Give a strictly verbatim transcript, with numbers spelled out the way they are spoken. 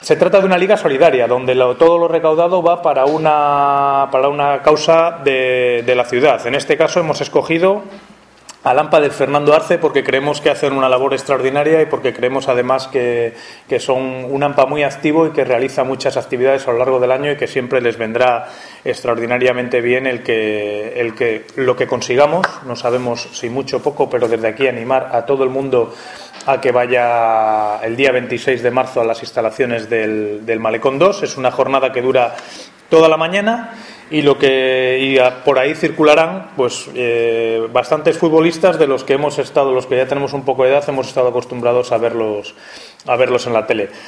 Se trata de una liga solidaria, donde lo, todo lo recaudado va para una, para una causa de, de la ciudad. En este caso hemos escogido al AMPA de Fernando Arce porque creemos que hacen una labor extraordinaria y porque creemos además que, que son un AMPA muy activo y que realiza muchas actividades a lo largo del año y que siempre les vendrá extraordinariamente bien el que, el que lo que consigamos. No sabemos si mucho o poco, pero desde aquí animar a todo el mundo a que vaya el día veintiséis de marzo a las instalaciones del, del Malecón dos. Es una jornada que dura toda la mañana y lo que y a, por ahí circularán pues eh, bastantes futbolistas de los que hemos estado, los que ya tenemos un poco de edad, hemos estado acostumbrados a verlos a verlos en la tele.